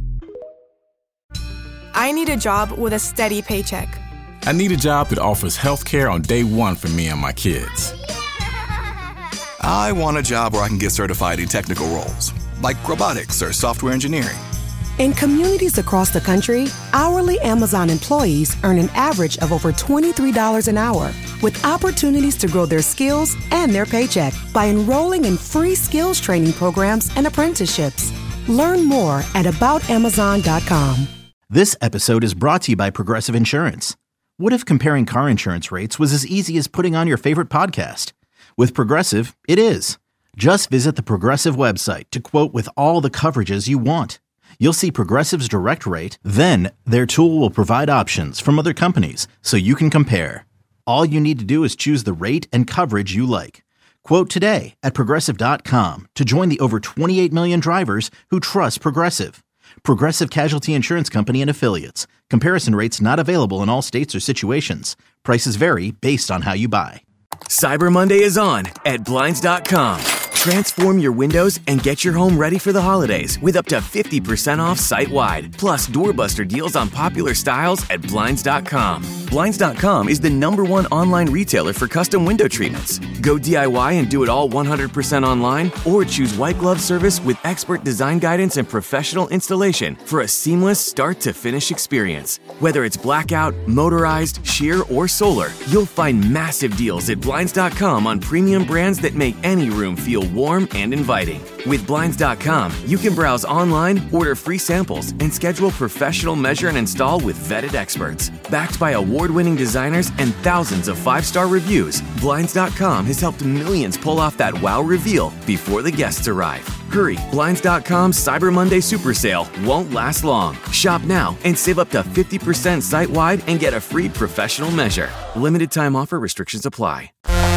I need a job with a steady paycheck. I need a job that offers health care on day one for me and my kids. I want a job where I can get certified in technical roles, like robotics or software engineering. In communities across the country, hourly Amazon employees earn an average of over twenty-three dollars an hour, with opportunities to grow their skills and their paycheck by enrolling in free skills training programs and apprenticeships. Learn more at about amazon dot com. This episode is brought to you by Progressive Insurance. What if comparing car insurance rates was as easy as putting on your favorite podcast? With Progressive, it is. Just visit the Progressive website to quote with all the coverages you want. You'll see Progressive's direct rate, then their tool will provide options from other companies so you can compare. All you need to do is choose the rate and coverage you like. Quote today at progressive dot com to join the over twenty-eight million drivers who trust Progressive. Progressive Casualty Insurance Company and Affiliates. Comparison rates not available in all states or situations. Prices vary based on how you buy. Cyber Monday is on at Blinds dot com. Transform your windows and get your home ready for the holidays with up to fifty percent off site-wide. Plus, doorbuster deals on popular styles at Blinds dot com. Blinds dot com is the number one online retailer for custom window treatments. Go D I Y and do it all one hundred percent online, or choose white glove service with expert design guidance and professional installation for a seamless start-to-finish experience. Whether it's blackout, motorized, sheer, or solar, you'll find massive deals at Blinds dot com on premium brands that make any room feel warm and inviting. With Blinds dot com, you can browse online, order free samples, and schedule professional measure and install with vetted experts. Backed by award-winning designers and thousands of five-star reviews, Blinds dot com has helped millions pull off that wow reveal before the guests arrive. Hurry, Blinds dot com's Cyber Monday Super Sale won't last long. Shop now and save up to fifty percent site-wide and get a free professional measure. Limited time offer, restrictions apply.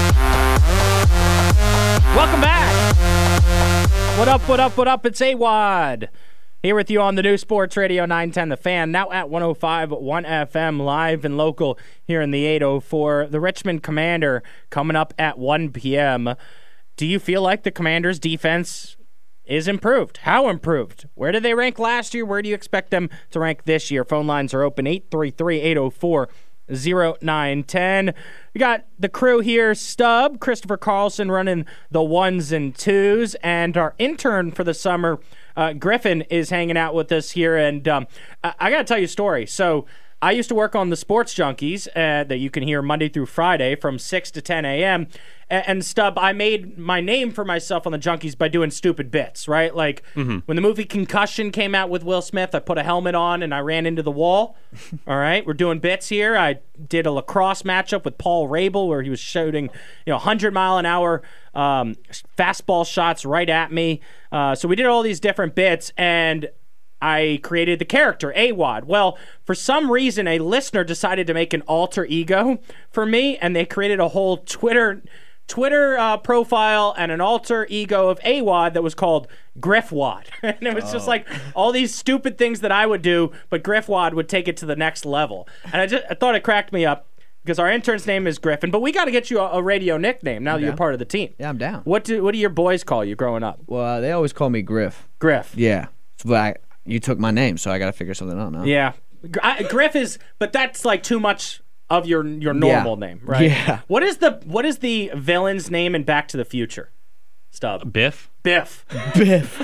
Welcome back. What up, what up, what up? It's A W O D. Here with you on the new Sports Radio nine ten The Fan, now at one oh five point one F M, live and local here in the eight oh four. The Richmond Commander coming up at one p.m. Do you feel like the Commanders' defense is improved? How improved? Where did they rank last year? Where do you expect them to rank this year? Phone lines are open, eight three three, eight oh four, oh nine one oh. We got the crew here, Stubb, Christopher Carlson running the ones and twos, and our intern for the summer, uh, Griffin, is hanging out with us here. And um, I, I got to tell you a story. So I used to work on the Sports Junkies uh, that you can hear Monday through Friday from six to ten a.m. And, and Stub, I made my name for myself on the Junkies by doing stupid bits, right? Like Mm-hmm. when the movie Concussion came out with Will Smith, I put a helmet on and I ran into the wall. All right, we're doing bits here. I did a lacrosse matchup with Paul Rabel where he was shooting, you know, one hundred mile an hour um, fastball shots right at me. Uh, so we did all these different bits, and I created the character, A W O D. Well, for some reason, a listener decided to make an alter ego for me, and they created a whole Twitter Twitter uh, profile and an alter ego of A W O D that was called Griffwad. And it was Oh. just like all these stupid things that I would do, but Griffwad would take it to the next level. And I just I thought it cracked me up because our intern's name is Griffin, but we got to get you a, a radio nickname now I'm that you're down. part of the team. Yeah, I'm down. What do what do your boys call you growing up? Well, uh, they always call me Griff. Griff. Yeah. But I, you took my name, so I got to figure something out now. Yeah, Gr- I, Griff is, but that's like too much of your your normal Yeah. name, right? Yeah. What is the what is the villain's name in Back to the Future? Stub. Biff. Biff. Biff.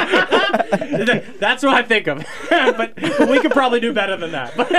That's what I think of. but, but we could probably do better than that. But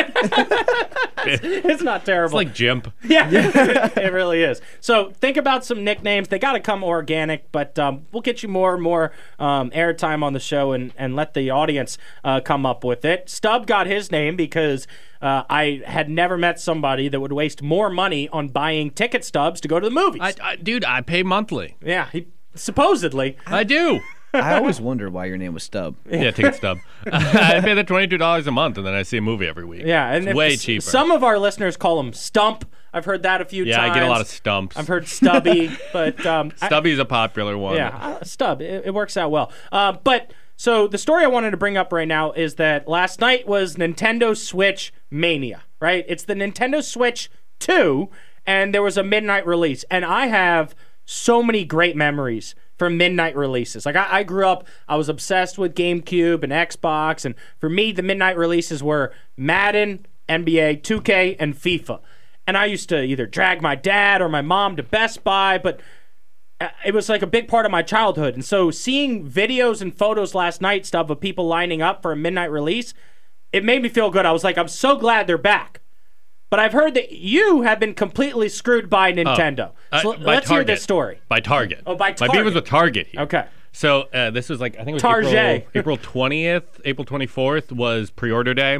it's, it's not terrible. It's like Jimp. Yeah, it really is. So think about some nicknames. They got to come organic, but um, we'll get you more and more um, airtime on the show and, and let the audience uh, come up with it. Stub got his name because uh, I had never met somebody that would waste more money on buying ticket stubs to go to the movies. I, I, dude, I pay monthly. Yeah, he, supposedly. I do. I always wondered why your name was Stub. Yeah, ticket stub. I pay the twenty-two dollars a month, and then I see a movie every week. Yeah, and it's if way s- cheaper. Some of our listeners call him Stump. I've heard that a few yeah, times. I get a lot of stumps. I've heard Stubby, but um, I- Stubby's a popular one. Yeah, uh, Stub. It, it works out well. Uh, but so the story I wanted to bring up right now is that last night was Nintendo Switch Mania, right? It's the Nintendo Switch two, and there was a midnight release. And I have so many great memories from midnight releases. Like, I, I grew up, I was obsessed with GameCube and Xbox, and for me, the midnight releases were Madden, N B A two K, and FIFA. And I used to either drag my dad or my mom to Best Buy, but uh, it was like a big part of my childhood. And so seeing videos and photos last night, stuff of people lining up for a midnight release, it made me feel good. I was like, I'm so glad they're back. But I've heard that you have been completely screwed by Nintendo. Uh, so uh, l- by let's hear Target. this story. By Target. Oh, by My beef Target. was with Target here. Okay. So uh, this was like, I think it was Target. April, April twentieth, April twenty-fourth was pre-order day.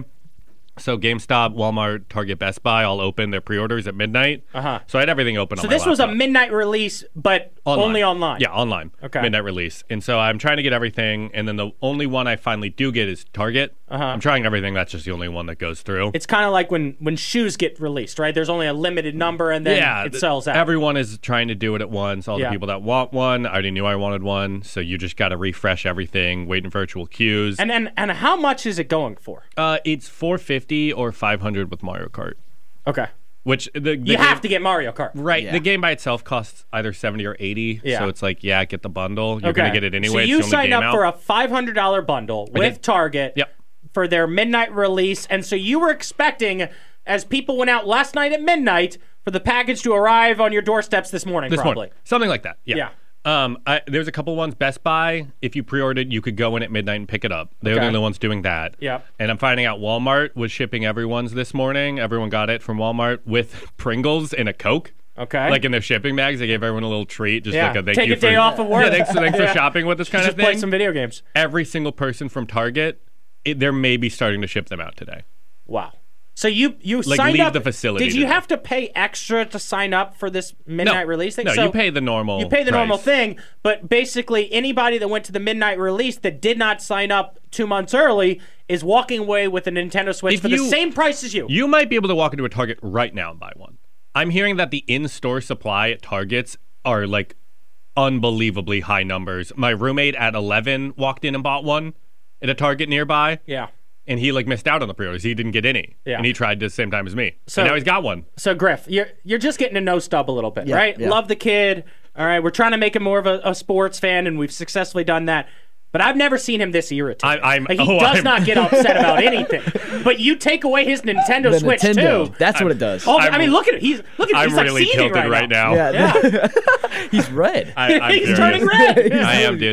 So GameStop, Walmart, Target, Best Buy all opened their pre-orders at midnight. Uh-huh. So I had everything open So on my this was a laptop. midnight release, but only online. Yeah, online. Okay. Midnight release. And so I'm trying to get everything, and then the only one I finally do get is Target. Uh-huh. I'm trying everything. That's just the only one that goes through. It's kind of like when, when shoes get released, right? There's only a limited number, and then yeah, it th- sells out. Everyone is trying to do it at once. All Yeah. the people that want one, I already knew I wanted one, so you just got to refresh everything, wait in virtual queues. And, and and how much is it going for? Uh, it's four fifty or five hundred with Mario Kart. Okay. Which the, the You game, have to get Mario Kart. right? Yeah. The game by itself costs either seventy or eighty. Yeah. So it's like, yeah, get the bundle. You're Okay. gonna get it anyway. So you it's the only signed game up out. for a five hundred dollars bundle I with did. Target Yep. for their midnight release. And so you were expecting, as people went out last night at midnight, for the package to arrive on your doorsteps this morning, this probably. morning, something like that. Yeah. Yeah. Um, I, there's a couple ones. Best Buy, if you pre-ordered, you could go in at midnight and pick it up. They're Okay. the only ones doing that. Yep. And I'm finding out Walmart was shipping everyone's this morning. Everyone got it from Walmart with Pringles and a Coke. Okay. Like in their shipping bags, they gave everyone a little treat, just Yeah. like a thank Take you a day for off of work. Yeah, thanks, thanks Yeah. for shopping with this kind Just of thing. play some video games. Every single person from Target, it, they're maybe starting to ship them out today. Wow. So you you Like, signed leave up. the facility Did you today. have to pay extra to sign up for this midnight No. release thing? No, so you pay the normal You pay the normal price. thing, but basically anybody that went to the midnight release that did not sign up two months early is walking away with a Nintendo Switch If for the you- same price as you. You might be able to walk into a Target right now and buy one. I'm hearing that the in-store supply at Targets are like unbelievably high numbers. My roommate at eleven walked in and bought one at a Target nearby. Yeah. And he like missed out on the pre-orders. He didn't get any. Yeah. And he tried the same time as me. So- So now he's got one. So Griff, you're you're just getting to know Stub a little bit, Yeah, right? yeah. Love the kid. All right, we're trying to make him more of a, a sports fan, and we've successfully done that. But I've never seen him this irritated. I- I'm- Like, he oh, does I'm- not get upset about anything. But you take away his Nintendo The Switch Nintendo. too. That's what it does. Oh, I I'm- mean, look at him. He's look at him. I'm He's like really seething tilted right now. Yeah. Yeah. He's red. I, I'm He's serious. turning red. I am, dude.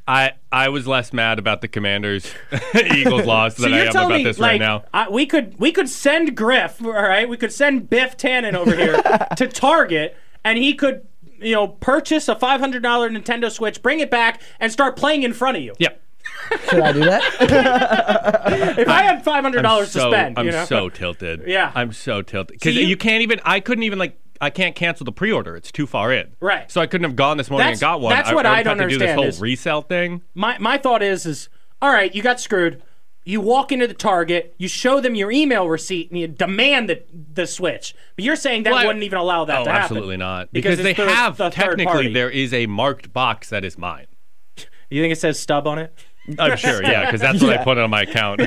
I, I was less mad about the Commanders Eagles loss So than I you're am telling about me, this like, right now. I, we could we could send Griff, all right? We could send Biff Tannen over here to Target, and he could, you know, purchase a five hundred dollars Nintendo Switch, bring it back, and start playing in front of you. Yep. Should I do that? If I had five hundred dollars so, to spend, I'm you know? so tilted. Yeah. I'm so tilted. Because So you- you can't even, I couldn't even, like, I can't cancel the pre-order. It's too far in. Right. So I couldn't have gone this morning That's- and got one. that's what I, I would don't have to do this understand whole is- resale thing. My my thought is is all right, you got screwed. You walk into the Target, you show them your email receipt, and you demand the the Switch. But you're saying that Well, I- wouldn't even allow that oh, to happen. absolutely not. Because Because, they it's through have, the third technically, party. there is a marked box that is mine. You think it says stub on it? I'm sure, yeah, because that's what I put on my account.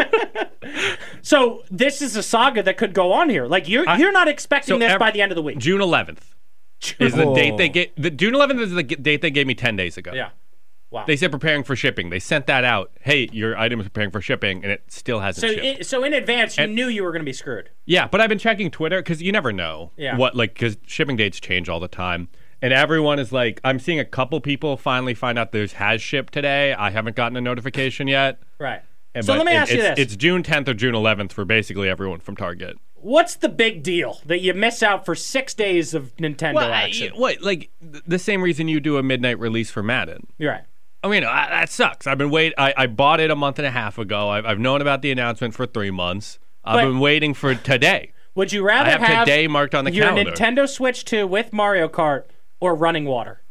So this is a saga that could go on here. Like you're I- you're not expecting so this ev- by the end of the week. June eleventh is the date they get. The June eleventh is the g- date they gave me ten days ago. Yeah. Wow. They said preparing for shipping. They sent that out. Hey, your item is preparing for shipping, and it still hasn't So shipped. in, so in advance, you And- knew you were going to be screwed. Yeah, but I've been checking Twitter because you never know Yeah. what, like, because shipping dates change all the time. And everyone is like, I'm seeing a couple people finally find out there's has shipped today. I haven't gotten a notification yet. Right. And, So but let me it- ask you it's, this. It's June tenth or June eleventh for basically everyone from Target. What's the big deal that you miss out for six days of Nintendo Well, I- action? what, like, th- the same reason you do a midnight release for Madden. You're right. I mean, I, that sucks. I've been wait. I, I bought it a month and a half ago. I've, I've known about the announcement for three months. I've But- been waiting for today. Would you rather I have today marked on the your calendar. Nintendo Switch two with Mario Kart or Running Water?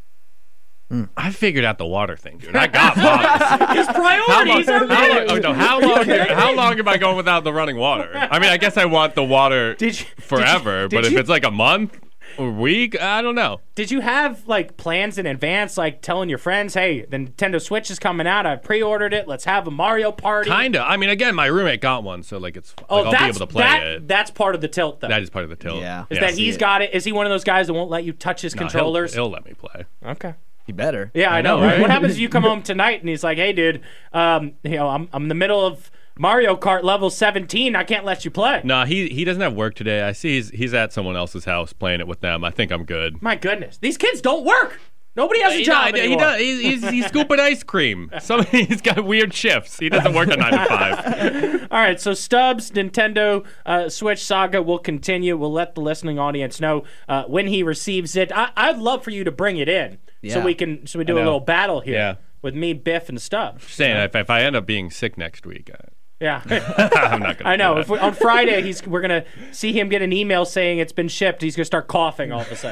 I figured out the water thing, dude. I got water. His priorities how are long, how long, big. oh, no, how long? How long am I going without the running water? I mean, I guess I want the water Did you- forever, did you- but did if you- it's like a month or week, I don't know. Did you have like plans in advance, like telling your friends, "Hey, the Nintendo Switch is coming out. I've pre-ordered it. Let's have a Mario party." Kinda. I mean, again, my roommate got one, so like it's. Oh, like, I'll that's be able to play that, it. That's part of the tilt, though. That is part of the tilt. Yeah. Is Yeah. that he's got it? Is he one of those guys that won't let you touch his No, he'll- controllers? He'll, let me play. Okay. You better. Yeah, I, I know, know, right? right? What happens if you come home tonight and he's like, "Hey, dude, um, you know, I'm I'm in the middle of Mario Kart level seventeen. I can't let you play." No, he he doesn't have work today. I see he's he's at someone else's house playing it with them. I think I'm good. My goodness, these kids don't work. Nobody has a He job does- he anymore. does. He's, he's, he's scooping ice cream. Some, he's got weird shifts. He doesn't work a nine to five. All right, so Stubbs' Nintendo uh, Switch saga will continue. We'll let the listening audience know uh, when he receives it. I- I'd love for you to bring it in so Yeah. we can so we I do a know. little battle here Yeah. with me, Biff, and Stubbs. Just saying, if, if I end up being sick next week, uh, Yeah, I'm not gonna. I know. do If that. we, on Friday, he's we're gonna see him get an email saying it's been shipped. He's gonna start coughing all of a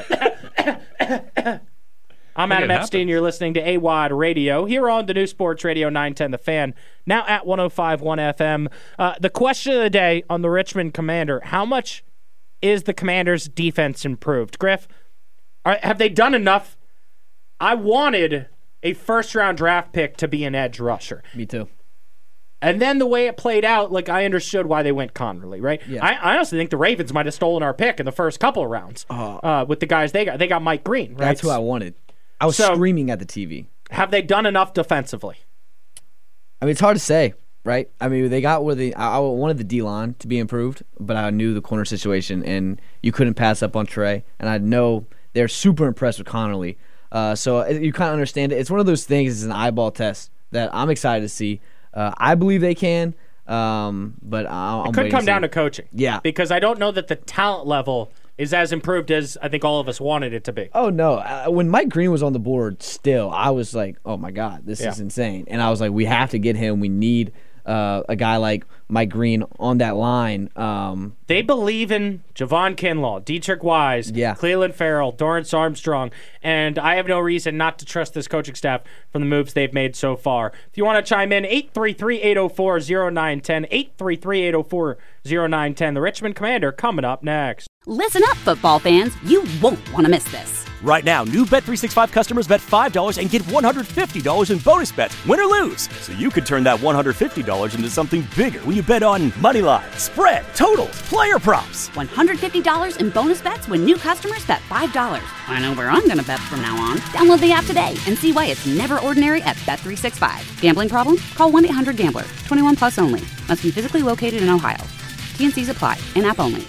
sudden. I'm I think Adam it Epstein. happens. You're listening to A W O D Radio here on the new Sports Radio nine ten The Fan, now at one oh five point one F M. Uh, the question of the day on the Richmond Commander: how much is the Commanders' defense improved? Griff, are, have they done enough? I wanted a first-round draft pick to be an edge rusher. Me too. And then the way it played out, like I understood why they went Connerly, right? Yeah. I, I honestly think the Ravens might have stolen our pick in the first couple of rounds uh, with the guys they got. They got Mike Green, right? That's who I wanted. I was So- screaming at the T V. Have they done enough defensively? I mean, it's hard to say, right? I mean, they got where the I, I wanted the D line to be improved, but I knew the corner situation, and you couldn't pass up on Trey. And I know they're super impressed with Connerly. Uh, so uh, you kind of understand it. It's one of those things. It's an eyeball test that I'm excited to see. Uh, I believe they can, um, but I, I'm It could waiting come see. down to coaching. Yeah. Because I don't know that the talent level is as improved as I think all of us wanted it to be. Oh no! Uh, when Mike Green was on the board, still I was like, "Oh my God, this Yeah. is insane!" And I was like, "We have to get him. We need uh, a guy like Mike Green on that line." Um, They believe in Javon Kinlaw, Dietrich Wise, Yeah. Cleveland Farrell, Dorrance Armstrong, and I have no reason not to trust this coaching staff from the moves they've made so far. If you want to chime in, eight three three, eight oh four, oh nine one oh, eight three three, eight oh four, oh nine one oh. The Richmond Commander coming up next. Listen up, football fans. You won't want to miss this. Right now, new Bet three sixty-five customers bet five dollars and get one hundred fifty dollars in bonus bets, win or lose. So you could turn that one hundred fifty dollars into something bigger when you bet on money line, spread, totals, player props. one hundred fifty dollars in bonus bets when new customers bet five dollars. I know where I'm going to bet from now on. Download the app today and see why it's never ordinary at Bet three sixty-five. Gambling problem? Call one eight hundred gambler. twenty-one plus only. Must be physically located in Ohio. T and C's apply. In-app only.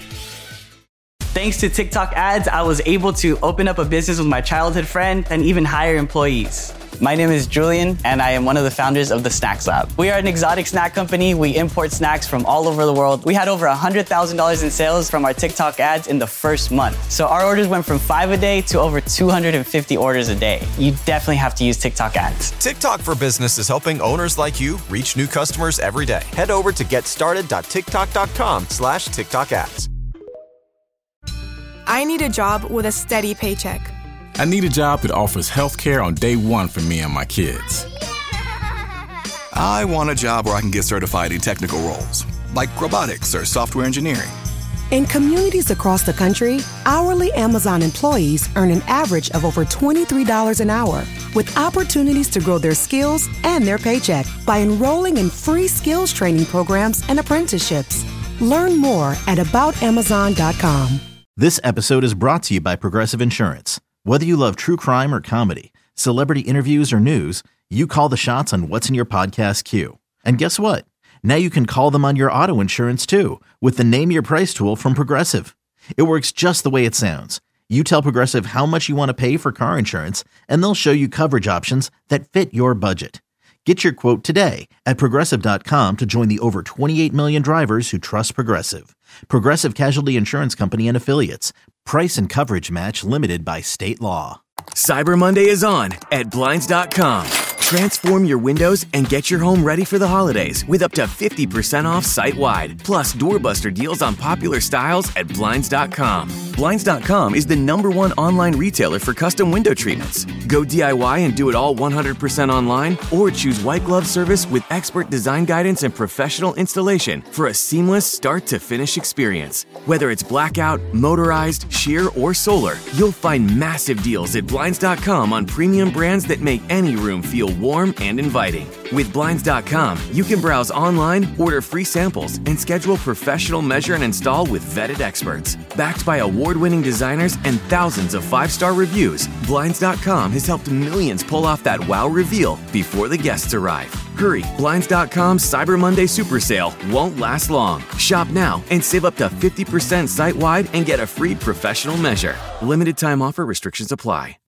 Thanks to TikTok ads, I was able to open up a business with my childhood friend and even hire employees. My name is Julian, and I am one of the founders of the Snacks Lab. We are an exotic snack company. We import snacks from all over the world. We had over one hundred thousand dollars in sales from our TikTok ads in the first month. So our orders went from five a day to over two hundred fifty orders a day. You definitely have to use TikTok ads. TikTok for Business is helping owners like you reach new customers every day. Head over to getstarted.tiktok.com slash TikTok ads. I need a job with a steady paycheck. I need a job that offers health care on day one for me and my kids. I want a job where I can get certified in technical roles, like robotics or software engineering. In communities across the country, hourly Amazon employees earn an average of over twenty-three dollars an hour, with opportunities to grow their skills and their paycheck by enrolling in free skills training programs and apprenticeships. Learn more at about amazon dot com. This episode is brought to you by Progressive Insurance. Whether you love true crime or comedy, celebrity interviews or news, you call the shots on what's in your podcast queue. And guess what? Now you can call them on your auto insurance too with the Name Your Price tool from Progressive. It works just the way it sounds. You tell Progressive how much you want to pay for car insurance, and they'll show you coverage options that fit your budget. Get your quote today at Progressive dot com to join the over twenty-eight million drivers who trust Progressive. Progressive Casualty Insurance Company and Affiliates. Price and coverage match limited by state law. Cyber Monday is on at Blinds dot com. Transform your windows and get your home ready for the holidays with up to fifty percent off site-wide. Plus, doorbuster deals on popular styles at Blinds dot com. Blinds dot com is the number one online retailer for custom window treatments. Go D I Y and do it all one hundred percent online, or choose white glove service with expert design guidance and professional installation for a seamless start-to-finish experience. Whether it's blackout, motorized, sheer, or solar, you'll find massive deals at Blinds dot com on premium brands that make any room feel warm and inviting. With Blinds dot com, you can browse online, order free samples, and schedule professional measure and install with vetted experts. Backed by award-winning designers and thousands of five-star reviews, Blinds dot com has helped millions pull off that wow reveal before the guests arrive. Hurry, Blinds dot com's Cyber Monday Super Sale won't last long. Shop now and save up to fifty percent site-wide and get a free professional measure. Limited time offer, restrictions apply.